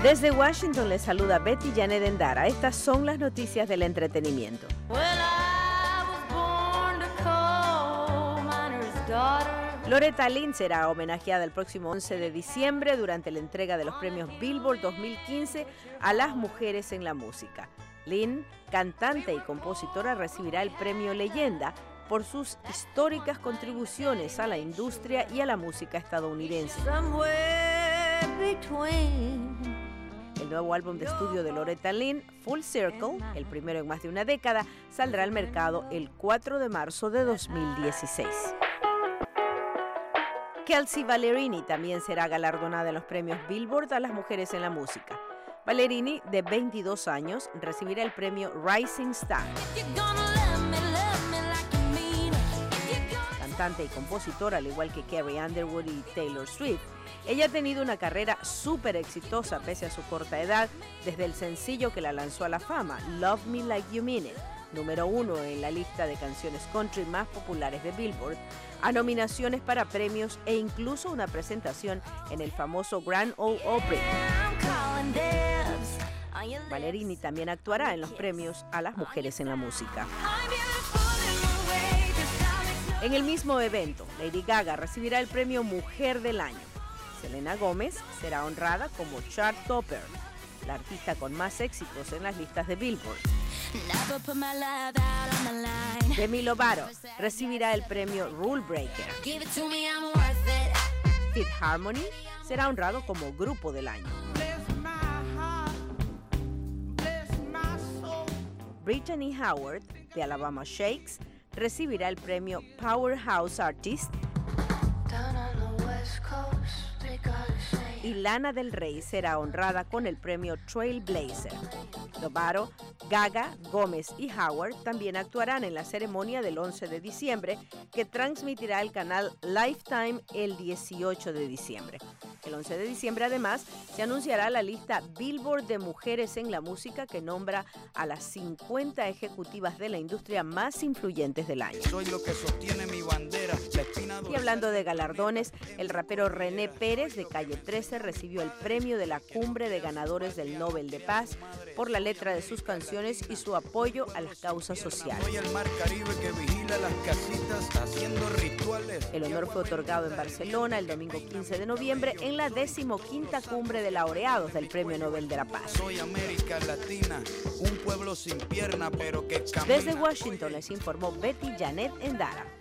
Desde Washington les saluda Betty Janet Endara. Estas son las noticias del entretenimiento. Loretta Lynn será homenajeada el próximo 11 de diciembre durante la entrega de los premios Billboard 2015 a las mujeres en la música. Lynn, cantante y compositora, recibirá el premio Leyenda por sus históricas contribuciones a la industria y a la música estadounidense. El nuevo álbum de estudio de Loretta Lynn, Full Circle, el primero en más de una década, saldrá al mercado el 4 de marzo de 2016. Kelsea Ballerini también será galardonada en los premios Billboard a las mujeres en la música. Ballerini, de 22 años, recibirá el premio Rising Star. Cantante y compositora, al igual que Carrie Underwood y Taylor Swift, ella ha tenido una carrera súper exitosa pese a su corta edad, desde el sencillo que la lanzó a la fama, Love Me Like You Mean It, número 1 en la lista de canciones country más populares de Billboard, a nominaciones para premios e incluso una presentación en el famoso Grand Ole Opry. Ballerini también actuará en los premios a las mujeres en la música. En el mismo evento, Lady Gaga recibirá el premio Mujer del Año. Selena Gómez será honrada como chart topper, la artista con más éxitos en las listas de Billboard. Demi Lovato recibirá el premio Rule Breaker. Fifth Harmony será honrado como Grupo del Año. Brittany Howard, de Alabama Shakes, recibirá el premio Powerhouse Artist. Y Lana Del Rey será honrada con el premio Trailblazer. Lovato, Gaga, Gómez y Howard también actuarán en la ceremonia del 11 de diciembre que transmitirá el canal Lifetime el 18 de diciembre. El 11 de diciembre, además, se anunciará la lista Billboard de mujeres en la música que nombra a las 50 ejecutivas de la industria más influyentes del año. Soy lo que sostiene mi bandera, la espina y hablando de galardones, el rapero René Pérez de Calle 13 recibió el premio de la Cumbre de Ganadores del Nobel de Paz por la letra de sus canciones y su apoyo a las causas sociales. Soy el mar Caribe que vigila las casitas haciendo rituales. El honor fue otorgado en Barcelona el domingo 15 de noviembre en la 15ª Cumbre de Laureados del Premio Nobel de la Paz. Soy América Latina, un pueblo sin pierna pero que camina. Desde Washington les informó Betty Janet Endara.